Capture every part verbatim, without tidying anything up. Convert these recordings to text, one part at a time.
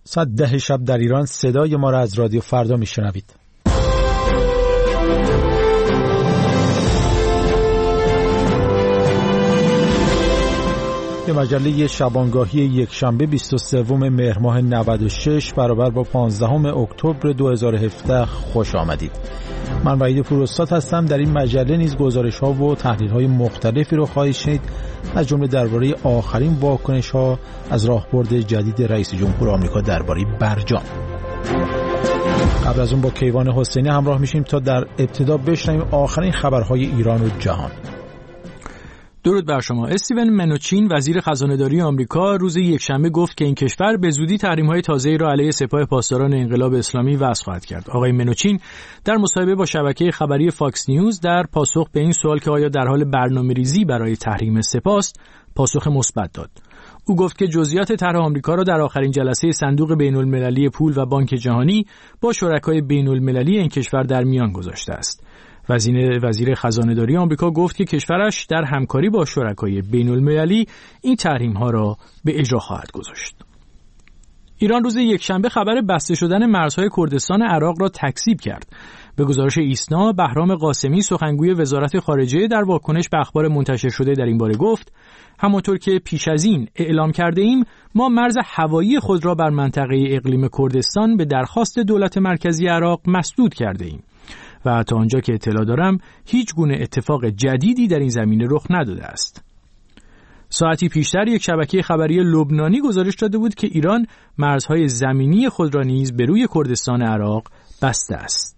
ساعت ده شب در ایران صدای ما را از رادیو فردا میشنوید. به مجله شبانگاهی یک شنبه بیست و سوم مهر ماه نود و شش برابر با پانزدهم اکتبر دو هزار و هفده خوش آمدید. من وحید پوراستاد هستم. در این مجله نیز گزارش‌ها و تحلیل‌های مختلفی رو خواهید شنید، از جمله درباره آخرین واکنش‌ها از راهبرد جدید رئیس جمهور آمریکا درباره برجام. قبل از اون با کیوان حسینی همراه میشیم تا در ابتدا بشنویم آخرین خبرهای ایران و جهان. درود بر شما. استیون منوچین وزیر خزانه‌داری آمریکا روز یکشنبه گفت که این کشور به زودی تحریم‌های تازه‌ای را علیه سپاه پاسداران انقلاب اسلامی وضع خواهد کرد. آقای منوچین در مصاحبه با شبکه خبری فاکس نیوز در پاسخ به این سوال که آیا در حال برنامه‌ریزی برای تحریم سپاه است، پاسخ مثبت داد. او گفت که جزئیات طرح آمریکا را در آخرین جلسه صندوق بین‌المللی پول و بانک جهانی با شرکای بین‌المللی این کشور در میان گذاشته است. وزیر وزیر خزانه‌داری آمریکا گفت که کشورش در همکاری با شرکای بین‌المللی این تحریم‌ها را به اجرا خواهد گذاشت. ایران روز یکشنبه خبر بسته شدن مرزهای کردستان عراق را تکذیب کرد. به گزارش ایسنا، بهرام قاسمی سخنگوی وزارت خارجه در واکنش به اخبار منتشر شده در این باره گفت: همانطور که پیش از این اعلام کرده ایم، ما مرز هوایی خود را بر منطقه اقلیم کردستان به درخواست دولت مرکزی عراق مسدود کرده ایم و تا آنجا که اطلاع دارم هیچ گونه اتفاق جدیدی در این زمینه رخ نداده است. ساعتی پیشتر یک شبکه خبری لبنانی گزارش داده بود که ایران مرزهای زمینی خود را نیز به روی کردستان عراق بسته است.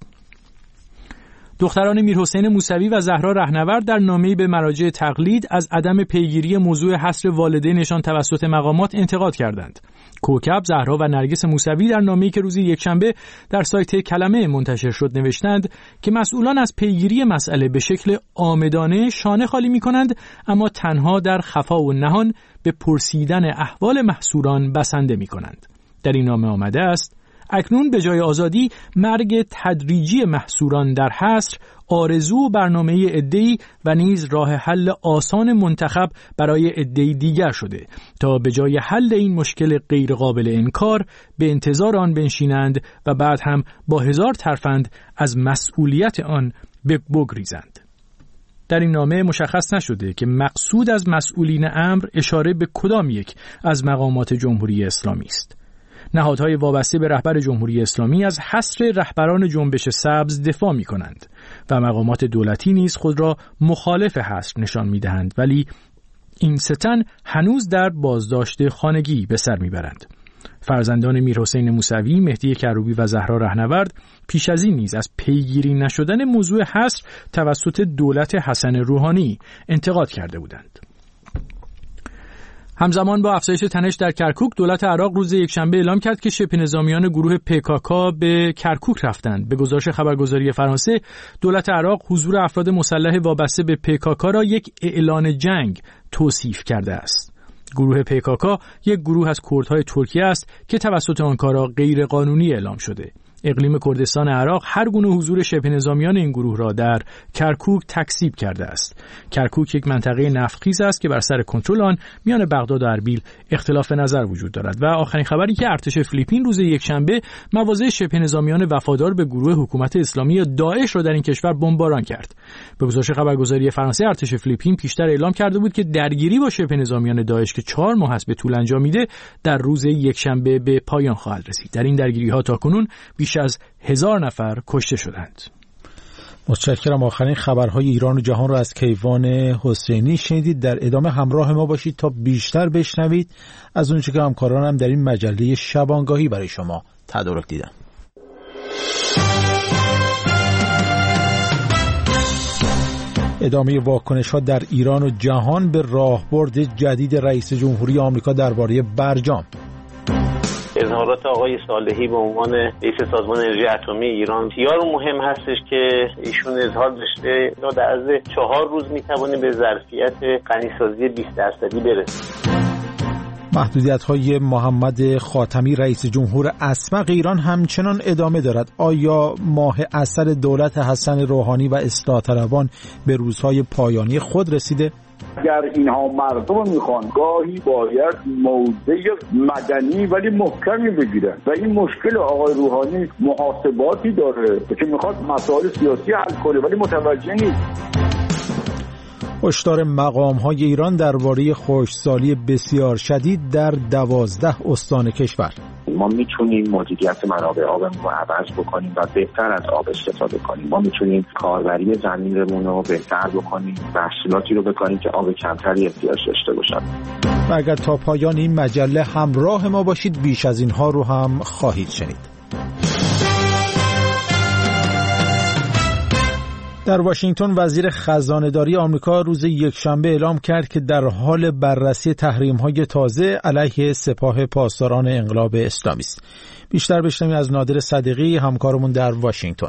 دختران میرحسین موسوی و زهرا رهنورد در نامه‌ای به مراجع تقلید از عدم پیگیری موضوع حصر والدینشان توسط مقامات انتقاد کردند. کوکب، زهرا و نرگس موسوی در نامه‌ای که روز یکشنبه در سایت کلمه منتشر شد نوشتند که مسئولان از پیگیری مسئله به شکل عامدانه شانه خالی می‌کنند، اما تنها در خفا و نهان به پرسیدن احوال محصوران بسنده می‌کنند. در این نامه آمده است: اکنون به جای آزادی، مرگ تدریجی محصوران در حصر آرزو و برنامه عده‌ای و نیز راه حل آسان منتخب برای عده‌ای دیگر شده تا به جای حل این مشکل غیر قابل انکار به انتظار آن بنشینند و بعد هم با هزار ترفند از مسئولیت آن بگریزند. در این نامه مشخص نشده که مقصود از مسئولین امر اشاره به کدام یک از مقامات جمهوری اسلامی است. نهادهای وابسته به رهبر جمهوری اسلامی از حصر رهبران جنبش سبز دفاع می کنند و مقامات دولتی نیز خود را مخالف حصر نشان می دهند، ولی این ستن هنوز در بازداشت خانگی به سر می برند. فرزندان میرحسین موسوی، مهدی کروبی و زهرا رهنورد پیش از این نیز از پیگیری نشدن موضوع حصر توسط دولت حسن روحانی انتقاد کرده بودند. همزمان با افزایش تنش در کرکوک، دولت عراق روز یکشنبه اعلام کرد که شبه نظامیان گروه پیکاکا به کرکوک رفتند. به گزارش خبرگزاری فرانسه، دولت عراق حضور افراد مسلح وابسته به پیکاکا را یک اعلان جنگ توصیف کرده است. گروه پیکاکا یک گروه از کردهای ترکیه است که توسط آنکارا غیر قانونی اعلام شده. اقلیم کردستان عراق هر گونه حضور شبه نظامیان این گروه را در کرکوک تکذیب کرده است. کرکوک یک منطقه نفتخیز است که بر سر کنترل آن میان بغداد و اربیل اختلاف نظر وجود دارد. و آخرین خبری که ارتش فیلیپین روز یکشنبه مواضع شبه نظامیان وفادار به گروه حکومت اسلامی داعش را در این کشور بمباران کرد. به گزارش خبرگزاری فرانسه، ارتش فیلیپین پیشتر اعلام کرده بود که درگیری با شبه نظامیان داعش که چهار ماه است به طول انجامیده در روز یکشنبه به پایان خواهد رسید. در این درگیری‌ها تاکنون بیش از هزار نفر کشته شدند. متشکرم. آخرین خبرهای ایران و جهان را از کیوان حسینی شنیدید. در ادامه همراه ما باشید تا بیشتر بشنوید از اونچه که همکارانم در این مجله شبانگاهی برای شما تدارک دیدم. ادامه واکنش‌ها در ایران و جهان به راهبرد جدید رئیس جمهوری آمریکا درباره برجام. اظهارات آقای صالحی به عنوان رئیس سازمان انرژی اتمی ایران بسیار مهم هستش که ایشون اظهار داشته تا در عرض چهار روز میتوانیم به ظرفیت غنیسازی بیست درصدی برسیم. محدودیت‌های محمد خاتمی رئیس جمهور اسبق ایران همچنان ادامه دارد. آیا ماه عسل دولت حسن روحانی و اصلاح طلبان به روزهای پایانی خود رسیده؟ اگر اینها مردم میخوان گاهی باید موضع مدنی ولی محکمی بگیرن و این مشکل آقای روحانی محاسباتی داره که میخواد مسائل سیاسی حل کنه ولی متوجه نیست. هشدار مقام‌های ایران درباره خشکسالی بسیار شدید در دوازده استان کشور. ما میتونیم مدیریت منابع آبمون رو عوض بکنیم و بهتر از آب استفاده کنیم. ما میتونیم کاربری زمینمون رو بهتر بکنیم، محصولاتی رو بکنیم که آب کمتری احتیاج داشته باشن. و اگر تا پایان این مجله همراه ما باشید بیش از اینها رو هم خواهید شنید. در واشنگتن وزیر خزانه‌داری آمریکا روز یکشنبه اعلام کرد که در حال بررسی تحریم‌های تازه علیه سپاه پاسداران انقلاب اسلامی است. بیشتر بشنویم از نادر صدیقی همکارمون در واشنگتن.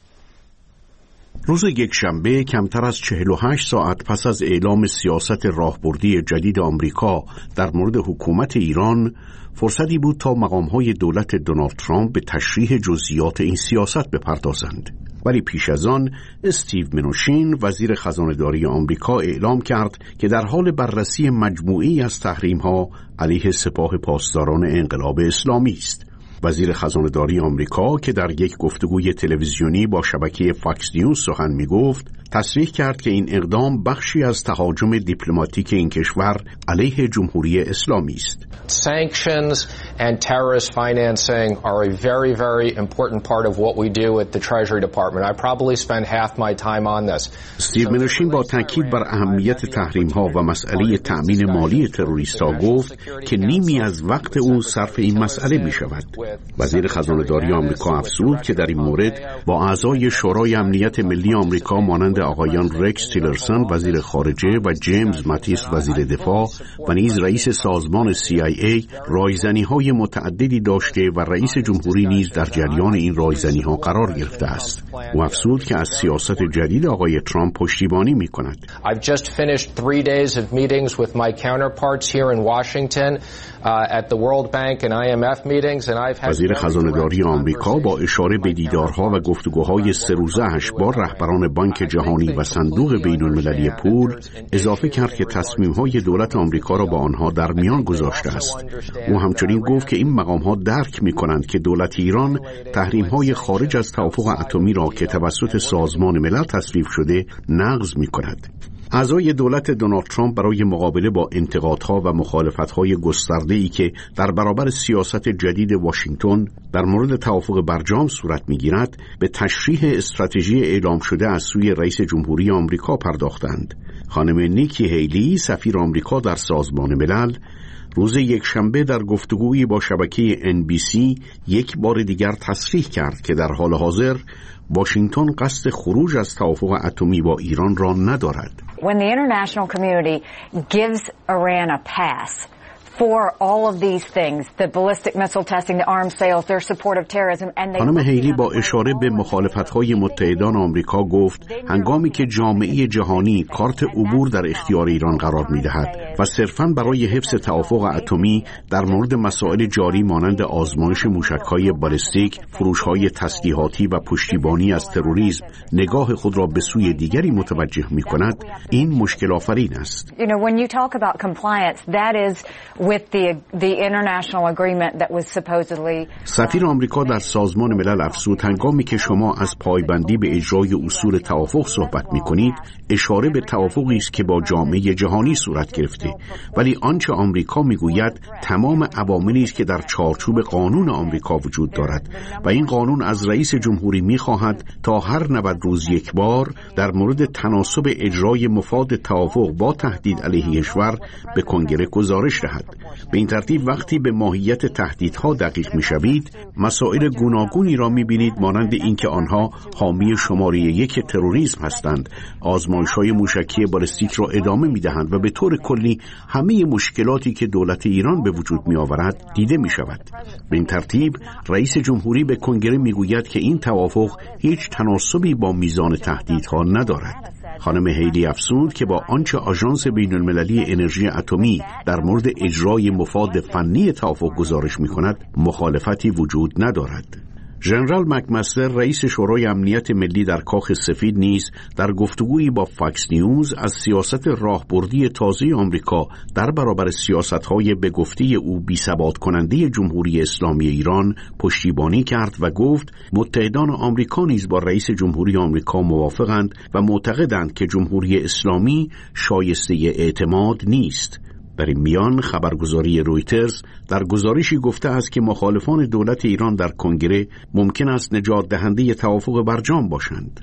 روز یکشنبه کمتر از چهل و هشت ساعت پس از اعلام سیاست راهبردی جدید آمریکا در مورد حکومت ایران، فرصتی بود تا مقام‌های دولت دونالد ترامپ به تشریح جزئیات این سیاست بپردازند. ولی پیش از آن استیو منوشین وزیر خزانه‌داری آمریکا اعلام کرد که در حال بررسی مجموعی از تحریم‌ها علیه سپاه پاسداران انقلاب اسلامی است. وزیر خزانه‌داری آمریکا که در یک گفتگوی تلویزیونی با شبکه فاکس نیوز سخن می‌گفت، تصریح کرد که این اقدام بخشی از تهاجم دیپلماتیک این کشور علیه جمهوری اسلامی است. Sanctions and terrorist financing are a very very important part of what we do at the Treasury Department. I probably spend half my time on this. استیو منوشین با تاکید بر اهمیت تحریم‌ها و مسئله تأمین مالی تروریست‌ها گفت که نیمی از وقت او صرف این مسئله می‌شود. وزیر خزانه‌داری آمریکا افزود که در این مورد با اعضای شورای امنیت ملی آمریکا مانند آقایان رکس تیلرسن وزیر خارجه و جیمز ماتیس وزیر دفاع و نیز رئیس سازمان سی آی ای رایزنی‌های متعددی داشته و رئیس جمهوری نیز در جریان این رایزنی‌ها قرار گرفته است. او افزود که از سیاست جدید آقای ترامپ پشتیبانی می‌کند. I've just finished three days of meetings with my counterparts here in Washington uh, at the World Bank and آی ام اف meetings and I've had وزیر خزانه‌داری آمریکا با اشاره به دیدارها و گفتگوهای سه روزه‌اش با رهبران بانک جهانی و صندوق بین‌المللی پول اضافه کرد که تصمیم‌های دولت آمریکا را با آنها در میان گذاشته است. او همچنین گفت که این مقام‌ها درک می‌کنند که دولت ایران تحریم‌های خارج از توافق اتمی را که توسط سازمان ملل تصویب شده نقض می‌کند. اعضای دولت دونالد ترامپ برای مقابله با انتقادها و مخالفت‌های گسترده‌ای که در برابر سیاست جدید واشنگتن در مورد توافق برجام صورت می‌گیرد، به تشریح استراتژی اعلام شده از سوی رئیس جمهوری آمریکا پرداختند. خانم نیکی هیلی، سفیر آمریکا در سازمان ملل، روز یکشنبه در گفتگویی با شبکه ان بی سی یک بار دیگر تصریح کرد که در حال حاضر واشنگتن قصد خروج از توافق اتمی با ایران را ندارد. When the international community gives Iran a pass for all of these things, the ballistic missile testing, the arms sales, their support of terrorism and they خانم هیلی با اشاره به مخالفت‌های متحدان آمریکا گفت هنگامی که جامعه جهانی کارت عبور در اختیار ایران قرار می‌دهد و صرفاً برای حفظ توافق اتمی در مورد مسائل جاری مانند آزمایش موشک‌های بالستیک، فروش‌های تسلیحاتی و پشتیبانی از تروریسم نگاه خود را به سوی دیگری متوجه می‌کند، این مشکل آفرین است. You know, when you talk about compliance, that is with the the international agreement that was supposedly سفیر آمریکا در سازمان ملل افزود هنگامی که شما از پایبندی به اجرای اصول توافق صحبت می‌کنید، اشاره به توافقی است که با جامعه جهانی صورت گرفته، ولی آنچه آمریکا می‌گوید تمام عواملی است که در چارچوب قانون آمریکا وجود دارد و این قانون از رئیس جمهوری می‌خواهد تا هر نود روز یک بار در مورد تناسب اجرای مفاد توافق با تهدید علیه کشور به کنگره گزارش دهد. به این ترتیب وقتی به ماهیت تهدیدها دقیق می‌شوید، مسائل گوناگونی را می‌بینید مانند اینکه آنها حامی شماره یک تروریسم هستند، آزمایش‌های موشکی بالستیک را ادامه می‌دهند و به طور کلی همه مشکلاتی که دولت ایران به وجود می‌آورد دیده می‌شود. به این ترتیب رئیس جمهوری به کنگره می‌گوید که این توافق هیچ تناسبی با میزان تهدیدها ندارد. خانم هیلی افزود که با آنچه آژانس بین‌المللی انرژی اتمی در مورد اجرای مفاد فنی توافق گزارش می‌کند، مخالفتی وجود ندارد. ژنرال مکمستر رئیس شورای امنیت ملی در کاخ سفید نیز در گفتگویی با فاکس نیوز از سیاست راهبردی تازه آمریکا در برابر سیاست‌های به گفته او بی‌ثبات کننده جمهوری اسلامی ایران پشتیبانی کرد و گفت متحدان آمریکا نیز با رئیس جمهوری آمریکا موافقند و معتقدند که جمهوری اسلامی شایسته اعتماد نیست. در این میان خبرگزاری رویترز در گزارشی گفته است که مخالفان دولت ایران در کنگره ممکن است نجات دهنده توافق برجام باشند.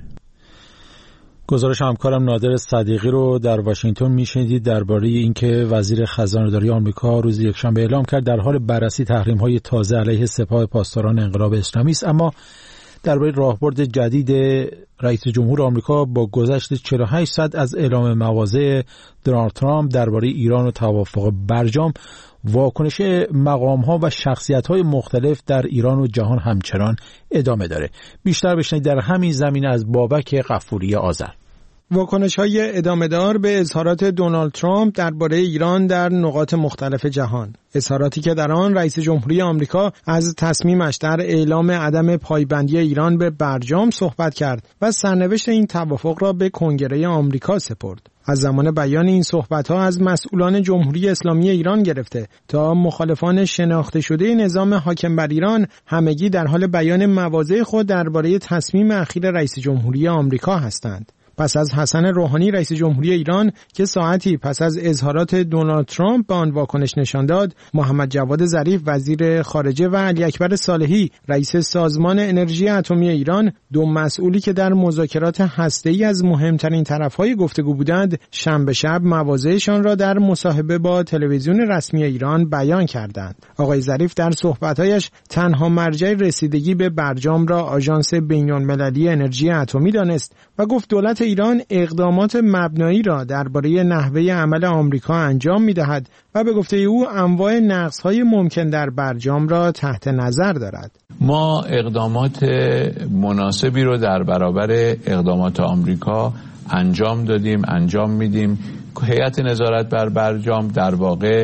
گزارش همکارم نادر صدیقی رو در واشنگتن میشنیدید درباره اینکه وزیر خزانه‌داری آمریکا روز یکشنبه اعلام کرد در حال بررسی تحریم‌های تازه علیه سپاه پاسداران انقلاب اسلامی است، اما درباره راهبرد جدید رئیس جمهور آمریکا با گذشت چهل و هشت ساعت از اعلام مواضع دونالد ترامپ درباره ایران و توافق برجام، واکنش مقام‌ها و شخصیت‌های مختلف در ایران و جهان همچنان ادامه داره. بیشتر بشنید در همین زمینه از بابک غفوری آذر. واکنش‌های ادامه‌دار به اظهارات دونالد ترامپ درباره ایران در نقاط مختلف جهان، اظهاراتی که در آن رئیس جمهوری آمریکا از تصمیمش در اعلام عدم پایبندی ایران به برجام صحبت کرد و سرنوشت این توافق را به کنگره آمریکا سپرد. از زمان بیان این صحبت‌ها از مسئولان جمهوری اسلامی ایران گرفته تا مخالفان شناخته شده نظام حاکم بر ایران، همگی در حال بیان مواضع خود درباره تصمیم اخیر رئیس جمهوری آمریکا هستند. پس از حسن روحانی رئیس جمهوری ایران که ساعتی پس از اظهارات دونالد ترامپ به آن واکنش نشان داد، محمد جواد ظریف وزیر خارجه و علی اکبر صالحی رئیس سازمان انرژی اتمی ایران، دو مسئولی که در مذاکرات هسته‌ای از مهمترین طرف‌های گفتگو بودند، شنبه شب مواضعشان را در مصاحبه با تلویزیون رسمی ایران بیان کردند. آقای ظریف در صحبت‌هایش تنها مرجع رسیدگی به برجام را آژانس بین‌المللی انرژی اتمی دانست و گفت دولت ایران اقدامات مبنایی را درباره نحوه عمل آمریکا انجام می‌دهد و به گفته او انواع نقص‌های ممکن در برجام را تحت نظر دارد. ما اقدامات مناسبی رو در برابر اقدامات آمریکا انجام دادیم، انجام میدیم. هیئت نظارت بر برجام در واقع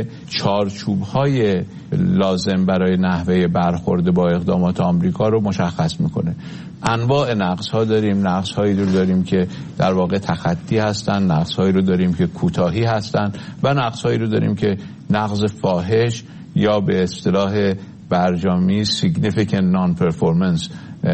چارچوب‌های لازم برای نحوه برخورد با اقدامات آمریکا رو مشخص میکنه. انواع نقص‌ها داریم، نقص‌هایی رو داریم که در واقع تخطی هستن، نقص‌هایی رو داریم که کوتاهی هستن و نقص‌هایی رو داریم که نقض فاحش یا به اصطلاح برجامی significant non-performance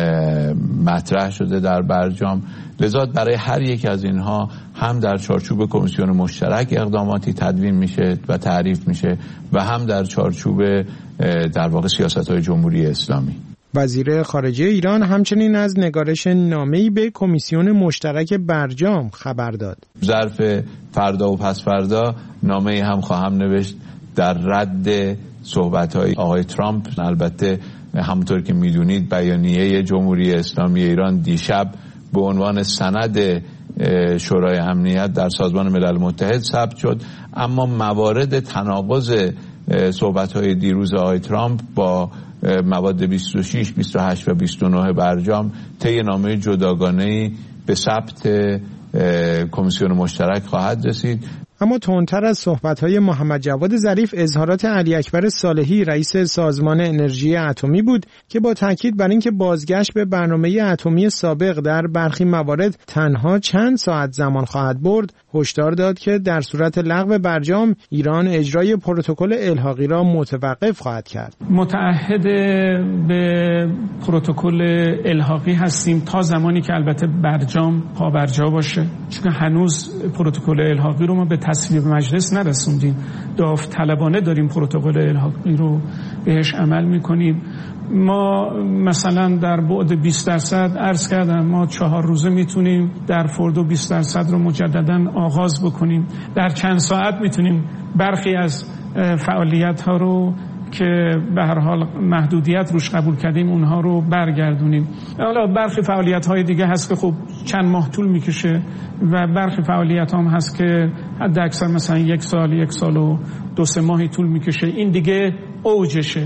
مطرح شده در برجام. لذا برای هر یک از اینها هم در چارچوب کمیسیون مشترک اقداماتی تدوین میشه و تعریف میشه و هم در چارچوب در واقع سیاست‌های جمهوری اسلامی. وزیر خارجه ایران همچنین از نگارش نامه‌ای به کمیسیون مشترک برجام خبر داد. ظرف فردا و پس فردا نامه‌ای هم خواهم نوشت در رد صحبت‌های آقای ترامپ. البته همونطور که میدونید بیانیه جمهوری اسلامی ایران دیشب به عنوان سند شورای امنیت در سازمان ملل متحد ثبت شد، اما موارد تناقض صحبت‌های دیروز آقای ترامپ با مواد بیست و شش، بیست و هشت و بیست و نه برجام طی نامه جداگانه‌ای به ثبت کمیسیون مشترک خواهد رسید. اما تندتر از صحبت‌های محمد جواد ظریف اظهارات علی اکبر صالحی رئیس سازمان انرژی اتمی بود که با تاکید بر اینکه بازگشت به برنامه اتمی سابق در برخی موارد تنها چند ساعت زمان خواهد برد، هشدار داد که در صورت لغو برجام ایران اجرای پروتکل الحاقی را متوقف خواهد کرد. متعهد به پروتکل الحاقی هستیم تا زمانی که البته برجام پابرجا باشه، چون هنوز پروتکل الحاقی رو ما به تصویب مجلس نرسوندیم. داوطلبانه داریم پروتکل الحاقی رو بهش عمل میکنیم. ما مثلا در بعد بیست درصد عرض کردم ما چهار روزه میتونیم در فردو بیست درصد رو مجددا آغاز بکنیم. در چند ساعت میتونیم برخی از فعالیت ها رو که به هر حال محدودیت روش قبول کردیم اونها رو برگردونیم. حالا برخی فعالیت های دیگه هست که خب چند ماه طول میکشه و برخی فعالیت هم هست که حد اکثر مثلا یک سال یک سال و دو سه ماهی طول میکشه. این دیگه اوجشه.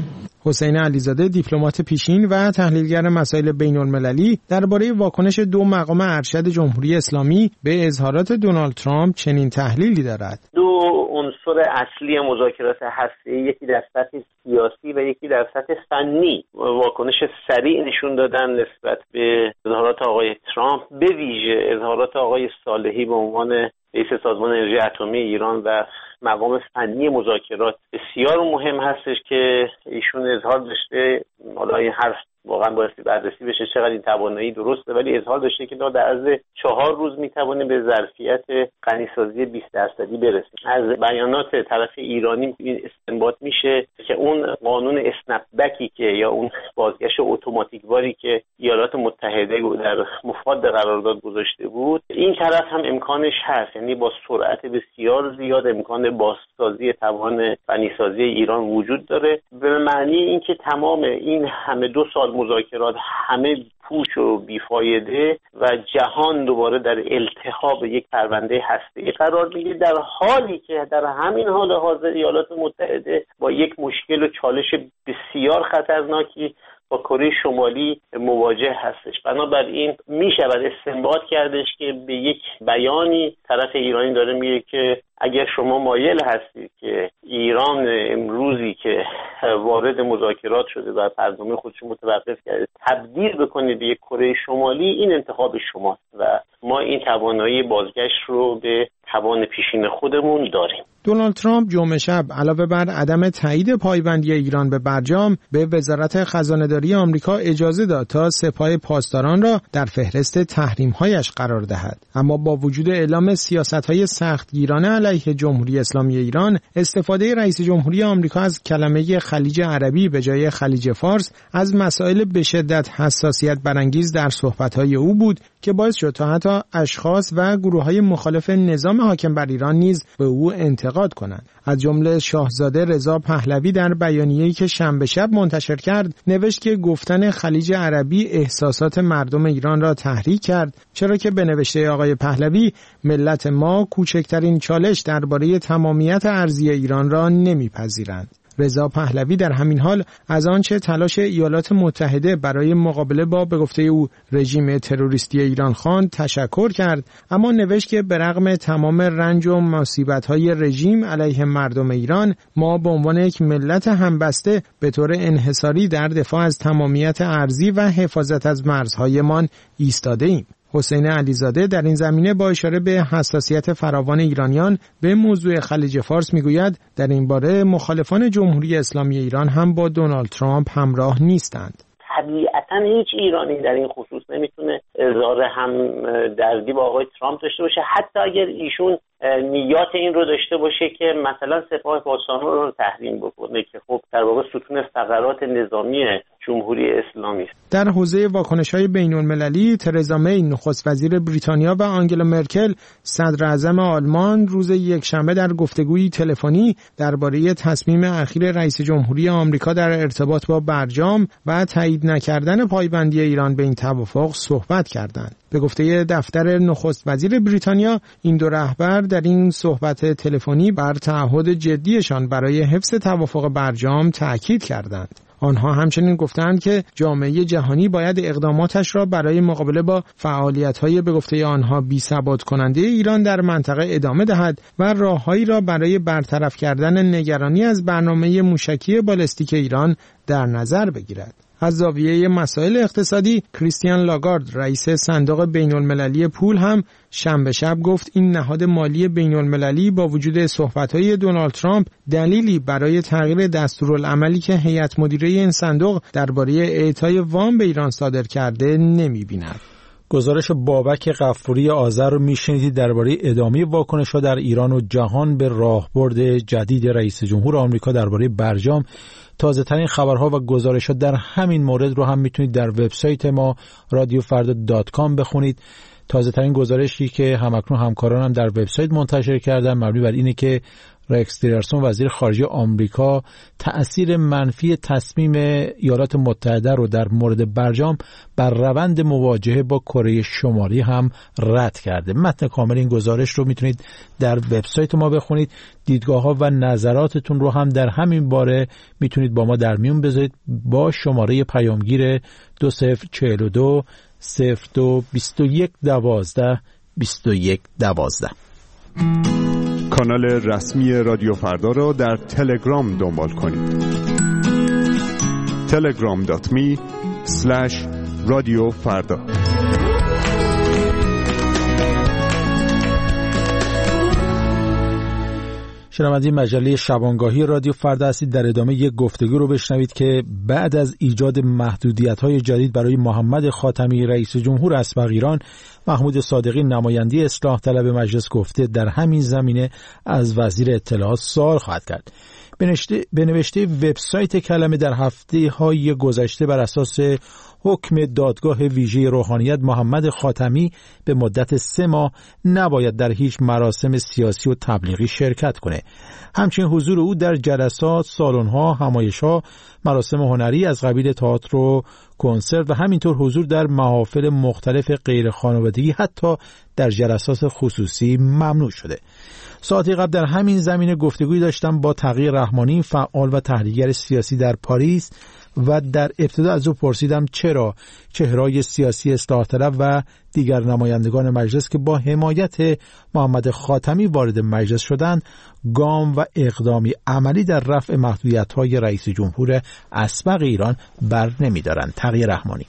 حسین علیزاده دیپلمات پیشین و تحلیلگر مسائل بین‌المللی درباره واکنش دو مقام ارشد جمهوری اسلامی به اظهارات دونالد ترامپ چنین تحلیلی دارد. دو عنصر اصلی مذاکرات هسته‌ای، یکی در سطح سیاسی و یکی در سطح فنی، واکنش سریع نشون دادن نسبت به اظهارات آقای ترامپ، به ویژه اظهارات آقای صالحی به عنوان رئیس سازمان انرژی اتمی ایران و مقام فنی مذاکرات. بسیار مهم هستش که ایشون اظهار داشته، حالا این حرف واقعا بایستی بررسی بشه چقدر این توانایی درسته، ولی اظهار داشته که ما در عرض چهار روز میتوانیم به ظرفیت غنیسازی بیست درصدی برسیم. از بیانات طرف ایرانی این استنباط میشه که اون قانون اسنپ بکی که یا اون بازگشت اتوماتیک واری که ایالات متحده در مفاد قرارداد گذاشته بود، این طرف هم امکانش هست، یعنی با سرعت بسیار زیاد امکان بازسازی توان غنیسازی ایران وجود داره، به معنی اینکه تمام این همه دو سال مذاکرات همه پوچ و بیفایده و جهان دوباره در التهاب یک پرونده هسته‌ای قرار میگیره، در حالی که در همین حال حاضر ایالات متحده با یک مشکل و چالش بسیار خطرناکی با کره شمالی مواجه هستش. بنابراین میشود استنباط کردش که به یک بیانی طرف ایرانی داره میگه که اگر شما مایل هستید که ایران امروزی که وارد مذاکرات شده و برنامه خودش متوقف کرده تبدیل بکنید به یک کره شمالی، این انتخاب شماست و ما این توانایی بازگشت رو به توان پیشین خودمون داریم. دونالد ترامپ جمعه شب علاوه بر عدم تایید پایبندی ایران به برجام، به وزارت خزانه‌داری آمریکا اجازه داد تا سپاه پاسداران را در فهرست تحریم‌هایش قرار دهد. اما با وجود اعلام سیاست‌های سختگیرانه علیه جمهوری اسلامی ایران، استفاده رئیس جمهوری آمریکا از کلمه خلیج عربی به جای خلیج فارس از مسائل به شدت حساسیت برانگیز در صحبت‌های او بود که باعث شد تا حتی اشخاص و گروه‌های مخالف نظام حاکم بر ایران نیز به او انتقاد کنند. از جمله شاهزاده رضا پهلوی در بیانیه‌ای که شنبه شب منتشر کرد نوشت که گفتن خلیج عربی احساسات مردم ایران را تحریک کرد، چرا که به نوشته آقای پهلوی ملت ما کوچکترین چالش درباره تمامیت ارضی ایران را نمیپذیرند. رضا پهلوی در همین حال از آنچه تلاش ایالات متحده برای مقابله با به گفته او رژیم تروریستی ایران خواند تشکر کرد، اما نوشت که به رغم تمام رنج و مصیبت‌های رژیم علیه مردم ایران، ما به عنوان یک ملت همبسته به طور انحصاری در دفاع از تمامیت ارضی و حفاظت از مرزهایمان ایستاده ایم. حسین علیزاده در این زمینه با اشاره به حساسیت فراوان ایرانیان به موضوع خلیج فارس میگوید در این باره مخالفان جمهوری اسلامی ایران هم با دونالد ترامپ همراه نیستند. طبیعتاً هیچ ایرانی در این خصوص نمیتونه اظهار هم دردی با آقای ترامپ داشته باشه، حتی اگر ایشون نیات این رو داشته باشه که مثلا سپاه پاسداران رو تحریم بکنه که خب در واقع ستون فقرات نظامی جمهوری اسلامی است. در حوزه واکنش‌های بین‌المللی، ترزا می نخست وزیر بریتانیا و آنگلا مرکل صدر اعظم آلمان روز یکشنبه در گفتگویی تلفنی درباره تصمیم اخیر رئیس جمهوری آمریکا در ارتباط با برجام و تایید نکردن پایبندی ایران به این توافق صحبت کردند. به گفته دفتر نخست وزیر بریتانیا، این دو رهبر در این صحبت تلفنی بر تعهد جدیشان برای حفظ توافق برجام تأکید کردند. آنها همچنین گفتند که جامعه جهانی باید اقداماتش را برای مقابله با فعالیت‌های به گفته آنها بی‌ثبات کننده ایران در منطقه ادامه دهد و راههایی را برای برطرف کردن نگرانی از برنامه موشکی بالستیک ایران در نظر بگیرد. از زاویه مسائل اقتصادی، کریستیان لاگارد رئیس صندوق بین‌المللی پول هم شنبه شب گفت این نهاد مالی بین‌المللی با وجود صحبت‌های دونالد ترامپ دلیلی برای تغییر دستورالعملی که هیئت مدیره این صندوق درباره اعطای وام به ایران صادر کرده نمی‌بیند. گزارش بابک غفوری آذر رو میشنیدید درباره ادامه واکنش‌ها در ایران و جهان به راهبرد جدید رئیس جمهور آمریکا درباره برجام. تازه ترین خبرها و گزارش‌ها در همین مورد رو هم میتونید در وبسایت ما رادیو فردا دات کام بخونید. تازه ترین گزارشی که همکنون همکارانم در وبسایت منتشر کردن مبنی بر اینه که رکس تیلرسون وزیر خارجه آمریکا تأثیر منفی تصمیم ایالات متحده رو در مورد برجام بر روند مواجهه با کره شمالی هم رد کرده. متن کامل این گزارش رو میتونید در وبسایت ما بخونید. دیدگاه‌ها و نظراتتون رو هم در همین باره میتونید با ما در میون بذارید با شماره پیامگیر دو صفر چهل و دو صفر دو بیست و یک دوازده بیست و یک دوازده. کانال رسمی رادیو فردا را در تلگرام دنبال کنید. تلگرام دات می اسلش رادیو فردا. شنونده مجله شبانگاهی رادیو فردا هستید. در ادامه یک گفتگو رو بشنوید که بعد از ایجاد محدودیت‌های جدید برای محمد خاتمی رئیس جمهور اسبق ایران، محمود صادقی نماینده اصلاح طلب مجلس گفته در همین زمینه از وزیر اطلاعات سوال خواهد کرد. به نوشته وبسایت کلمه در هفته‌های گذشته بر اساس حکم دادگاه ویژه روحانیت محمد خاتمی به مدت سه ماه نباید در هیچ مراسم سیاسی و تبلیغی شرکت کنه. همچنین حضور او در جلسات، سالن‌ها، همایش‌ها، مراسم هنری از قبیل تئاتر و کنسرت و همینطور حضور در محافل مختلف غیر خانوادگی حتی در جلسات خصوصی ممنوع شده. ساعتی قبل در همین زمینه گفتگویی داشتم با تقی رحمانی، فعال و تحلیلگر سیاسی در پاریس، و در ابتدا از او پرسیدم چرا چهره‌های سیاسی اصلاح طلب و دیگر نمایندگان مجلس که با حمایت محمد خاتمی وارد مجلس شدند گام و اقدامی عملی در رفع محدودیت‌های رئیس جمهور اسبق ایران بر نمی‌دارند. تقی رحمانی: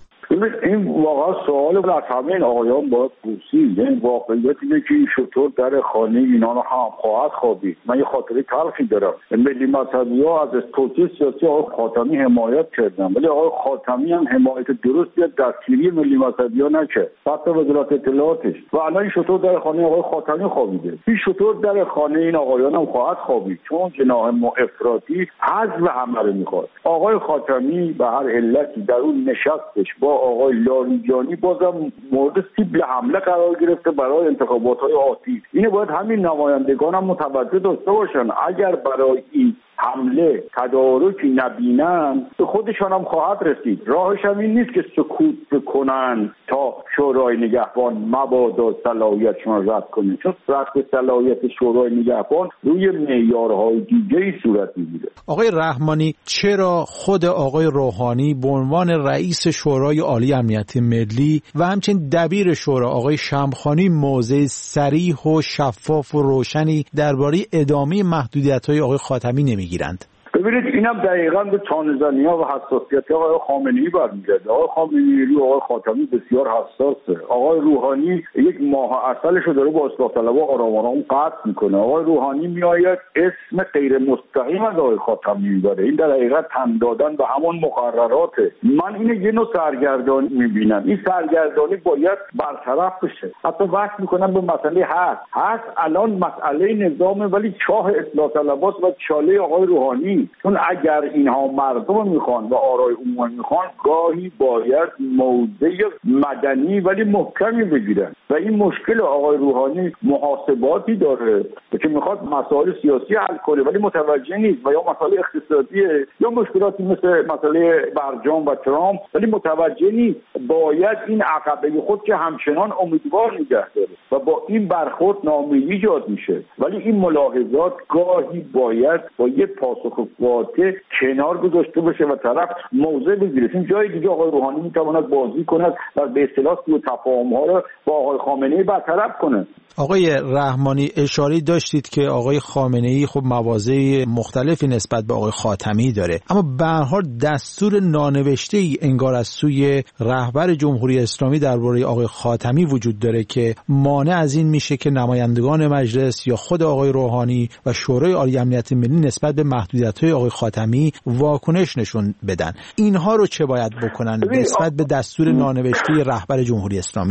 این واقعا سوال از همه این آقایان باید پرسید. این واقعیت اینه که این شطور در خانه اینا رو هم خواهد خوابید. من یه خاطره تلخی دارم. ملی مذهبی‌ها از توطئه سیاسی آقای خاتمی حمایت کردن، ولی آقای خاتمی هم حمایت درستی از دستگیری ملی مذهبی‌ها نکرد، حتی وزارت اطلاعاتش. و الان این شطور در خانه آقای خاتمی خوابیده. این شطور در خانه این آقایان هم خواهد خوابید، چون جناح افراطی حذف همه رو می‌خواد. آقای خاتمی به هر علتی در اون نشستش با آقای لاریجانی بازم مورد سیبل حمله قرار گرفته برای انتخابات‌های آتی. اینو باید همین نمایندگان هم متوجه داشته باشن. اگر برای این حمله تدارکی نبینن به خودشان هم خواهد رسید. راهش هم این نیست که سکوت بکنن تا شورای نگهبان مبادا صلاحیتشون رد کنه، چون رد صلاحیت شورای نگهبان روی معیارهای دیگه‌ای صورت می‌گیره. آقای رحمانی، چرا خود آقای روحانی به عنوان رئیس شورای عالی امنیت ملی و همچنین دبیر شورا آقای شمخانی موضع صریح و شفاف و روشنی درباره ادامه محدودیت‌های آقای خاتمی نمی گیرند؟ ببینید اینم دقیقاً به چانه‌زنی‌ها و حساسیت آقای خامنه‌ای برمیگرده. آقای خامنه‌ای و آقای خاتمی بسیار حساسه. آقای روحانی یک ماه عسلش رو داره با اصلاح طلبها آرام آرام قطع میکنه. آقای روحانی میآید اسم غیر مستقیم از آقای خاتمی میبره. این در حقیقت تن دادن به همون مقرراته. من اینو یه نوع سرگردانی میبینم. این سرگردانی باید برطرف بشه. حتی وقت میکنم به مسئله هست. هست الان مسئله نظامه، ولی چاه اصلاح طلبات و چاله آقای روحانی. چون اگر اینها مردم میخوان و آرای عمومی میخوان گاهی باید موضع مدنی ولی محکمی بگیرن و این مشکل آقای روحانی محاسباتی داره که میخواد مسائل سیاسی حل کنه ولی متوجه نیست، و یا مسائل اقتصادیه یا مشکلاتی مثل مسئله برجام و ترامپ ولی متوجه نیست. باید این عقبه خود که همچنان امیدوار نگه داره و با این برخورد ناامیدی ایجاد میشه، ولی این ملاحظات گاهی باید با یه پاسخ واضح کنار گذاشته بشه و طرف موضع بگیره. این جای دیگه آقای روحانی میتواند بازی کند و به اصطلاح سوء تفاهم‌ها رو با آقای خامنه‌ای برطرف کنه. آقای رحمانی، اشاره داشتید که آقای خامنه‌ای خب مواضع مختلفی نسبت به آقای خاتمی داره، اما به هر حال دستور نانوشته‌ای انگار از سوی رهبر جمهوری اسلامی درباره آقای خاتمی وجود داره که مانع از این میشه که نمایندگان مجلس یا خود آقای روحانی و شورای عالی امنیت ملی نسبت به محدودیت‌های آقای خاتمی واکنش نشون بدن. اینها رو چه باید بکنن نسبت به دستور نانوشته رهبر جمهوری اسلامی؟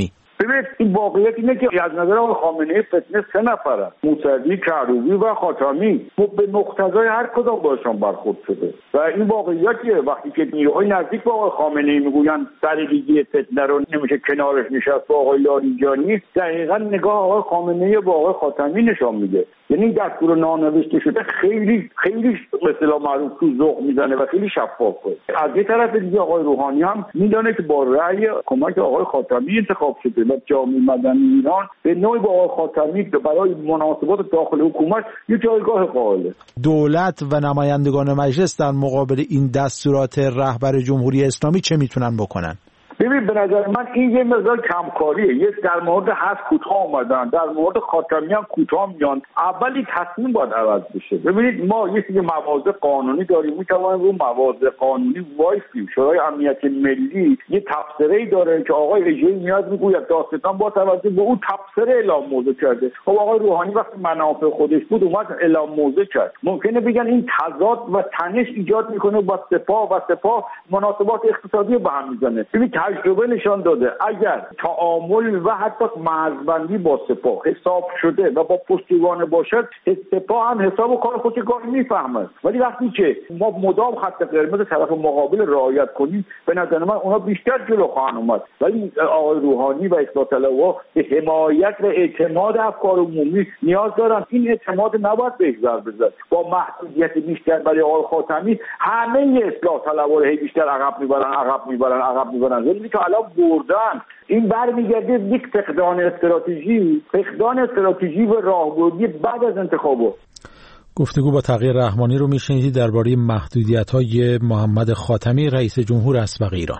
ببینید این واقعیت اینه که از نظر آقای خامنه‌ای فتنه سه نفرن، موسوی، کروبی و خاتمی. به مقتضای هر کدام باشون برخورد شده و این واقعیتیه. وقتی که نیروهای نزدیک به آقای خامنه‌ای میگویند طریقی فتنه رو نمیشه کنارش نشست با آقای لاریجانی، دقیقاً نگاه آقای خامنه‌ای با آقای خاتمی نشان میده. یعنی دستور نانوشته شده خیلی خیلی به اصطلاح معروف تو ذوق میزنه و خیلی شفافه. از یه طرف دیگه آقای روحانی هم میدونه که با رأی کمک آقای خاتمی انتخاب شده و جامعه مدنی ایران به نوعی با آقای خاتمی برای مناسبات داخل حکومت یه جایگاه قائله. دولت و نمایندگان مجلس در مقابل این دستورات رهبر جمهوری اسلامی چه میتونن بکنن؟ ببین به نظر من این یه مقدار کمکاریه. یه در مورد حذف کوتاه اومدن، در مورد خاتمی هم کوتاه میان. اولی تصمیم باید عوض بشه. ببینید ما یه سری مواضع قانونی داریم، میتوانیم رو مواضع قانونی وایسیم. شورای امنیت ملی یه تبصره‌ای داره که آقای رژه‌ای میاد میگوید دادستان با توجه به اون تبصره اعلام موضع کرده. خب آقای روحانی وقتی منافع خودش بود اومد اعلام موضع کرد. ممکنه بگن این تضاد و تنش ایجاد میکنه با سپاه و سپاه مناسبات اقتصادی به هم میزنه. ببین تجربه نشان داده اگر تعامل و حتی مرزبندی با سپاه حساب شده و با پشتیبان باشد، سپاه هم حساب و کار خودش گاهی میفهمه. ولی وقتی که ما مدام خط قرمز طرف مقابل رعایت کنیم به نظر من اونا بیشتر جلو خواهند اومد. ولی آقای روحانی و اصلاح طلبها به حمایت و اعتماد افکار عمومی نیاز دارن. این اعتماد نباید بهزار بزنه. با محدودیت بیشتر برای آقای خاتمی همه اصلاح طلبها رو بیشتر عقب میبرن عقب میبرن عقب میبرن ولی که الان بردن. این برمیگرده یک فقدان استراتژی فقدان استراتژی و راهبردی بعد از انتخابات. گفتگو با تغییر رحمانی رو میشنیدید درباره محدودیت‌های محمد خاتمی رئیس جمهور اسبق ایران.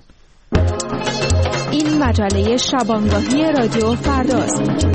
این مجله شبانگاهی رادیو فرداست.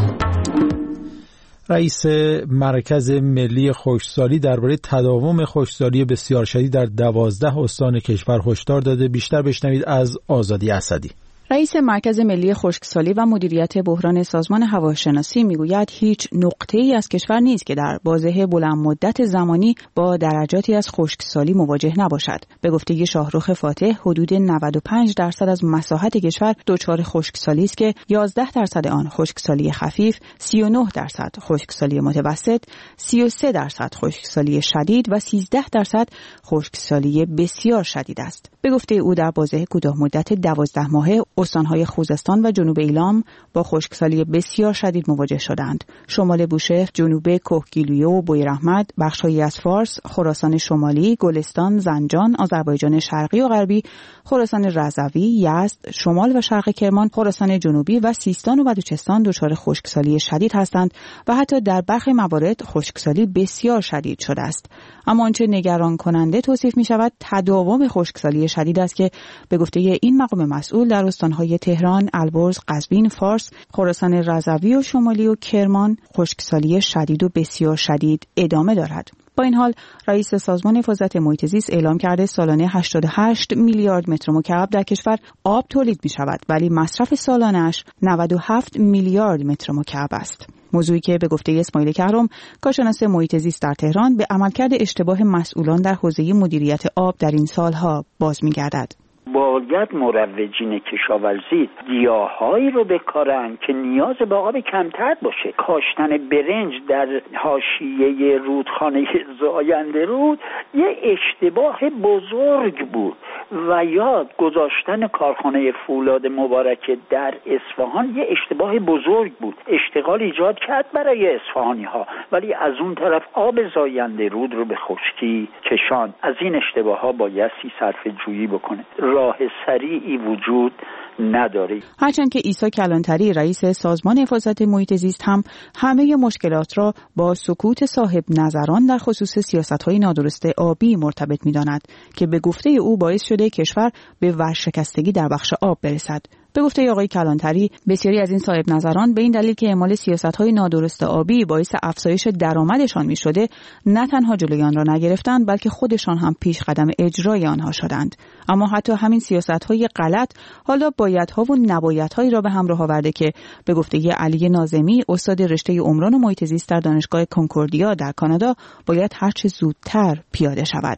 رئیس مرکز ملی خشکسالی درباره تداوم خشکسالی بسیار شدید در دوازده استان کشور هشدار داده. بیشتر بشنوید از آزادی اسدی. رئیس مرکز ملی خشکسالی و مدیریت بحران سازمان هواشناسی میگوید هیچ نقطه‌ای از کشور نیست که در بازه بلند مدت زمانی با درجاتی از خشکسالی مواجه نباشد. به گفته شاهرخ فاتح حدود نود و پنج درصد از مساحت کشور دچار خشکسالی است که یازده درصد آن خشکسالی خفیف، سی و نه درصد خشکسالی متوسط، سی و سه درصد خشکسالی شدید و سیزده درصد خشکسالی بسیار شدید است. به گفته او در بازه کوتاه مدت دوازده ماهه استان‌های خوزستان و جنوب ایلام با خشکسالی بسیار شدید مواجه شدند. شمال بوشهر، جنوب کوهگیلویه و بویراحمد، بخش‌هایی از فارس، خراسان شمالی، گلستان، زنجان، آذربایجان شرقی و غربی، خراسان رضوی، یزد، شمال و شرق کرمان، خراسان جنوبی و سیستان و بلوچستان دچار خشکسالی شدید هستند و حتی در برخی موارد خشکسالی بسیار شدید شده است. اما آنچه نگران کننده توصیف می‌شود تداوم خشکسالی شدید است که به گفته این مقام مسئول در استان‌های تهران، البرز، قزوین، فارس، خراسان رضوی و شمالی و کرمان خشکسالی شدید و بسیار شدید ادامه دارد. با این حال رئیس سازمان حفاظت محیط زیست اعلام کرده سالانه هشتاد و هشت میلیارد متر مکعب در کشور آب تولید می شود ولی مصرف سالانه‌اش نود و هفت میلیارد متر مکعب است. موضوعی که به گفته اسماعیل کهرم کارشناس محیط زیست در تهران به عملکرد اشتباه مسئولان در حوزه مدیریت آب در این سالها باز می‌گردد. باید مروجین کشاورزی گیاهایی رو بکارن که نیاز به آب کمتر باشه. کاشتن برنج در حاشیه رودخانه زاینده رود یه اشتباه بزرگ بود و یا گذاشتن کارخانه فولاد مبارک در اصفهان یه اشتباه بزرگ بود. اشتغال ایجاد کرد برای اصفهانی ها ولی از اون طرف آب زاینده رود رو به خشکی کشان. از این اشتباه ها بایستی صرفه جویی بکنه. راه سریعی وجود نداره. هرچند که عیسی کلانتری رئیس سازمان حفاظت محیط زیست هم همه مشکلات را با سکوت صاحب نظران در خصوص سیاست‌های نادرست آبی مرتبط می‌داند که به گفته او باعث شده کشور به ورشکستگی در بخش آب برسد. به گفته آقای کلانتری بسیاری از این صاحب نظران به این دلیل که اعمال سیاست‌های نادرست آبی باعث افزایش درآمدشان می‌شده نه تنها جلوی آن را نگرفتند بلکه خودشان هم پیش قدم اجرای آنها شدند. اما حتی همین سیاست‌های غلط حالا بایدها و نبایدهایی را به همراه آورده که به گفته علی ناظمی استاد رشته عمران و محیط زیست در دانشگاه کنکوردیا در کانادا باید هرچه زودتر پیاده شود.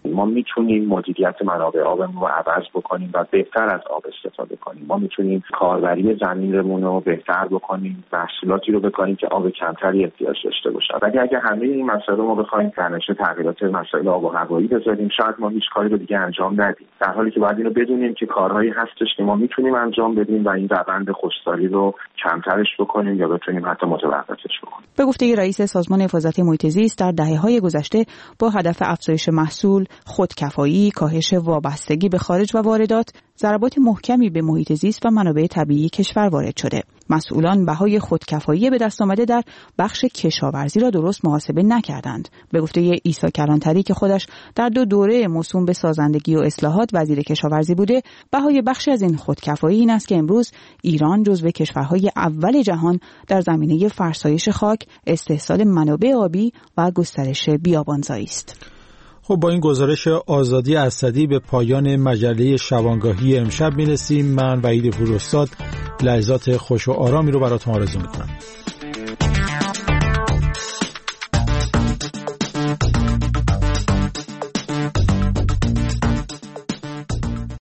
ما میتونیم مدیریت منابع آبمون رو عوض بکنیم و بهتر از آب استفاده کنیم. ما میتونیم کاربری زمینمون رو بهتر بکنیم، محصولاتی رو بکنیم که آب کمتری احتیاج داشته باشه. ولی اگه همه این مسائل ما بخوایم در نشه تغییرات مسائل آب و هوایی بذاریم، شاید ما هیچ کاری رو دیگه انجام ندیم. در حالی که باید اینو بدونیم که کارهایی هستش که ما میتونیم انجام بدیم و این روند خشکسالی رو کمترش بکنیم یا بتونیم حتی متوقفش بکنیم. به گفته رئیس سازمان حفاظت محیط زیست، در دهه‌های گذشته با هدف افزایش محصول، خودکفایی، کاهش وابستگی به خارج و واردات، ضربات محکمی به محیط زیست و منابع طبیعی کشور وارد شده. مسئولان بهای خودکفایی به دست آمده در بخش کشاورزی را درست محاسبه نکردند. به گفته عیسی کلانتری که خودش در دو دوره موسوم به سازندگی و اصلاحات وزیر کشاورزی بوده، بهای بخشی از این خودکفایی این است که امروز ایران جزو کشورهای اول جهان در زمینه فرسایش خاک، استحصال منابع آبی و گسترش بیابانزایی است. خب با این گزارش آزادی اسدی به پایان مجله شبانگاهی امشب میرسیم. من وحید پوراستاد لحظات خوش و آرامی رو براتون آرزو میکنم.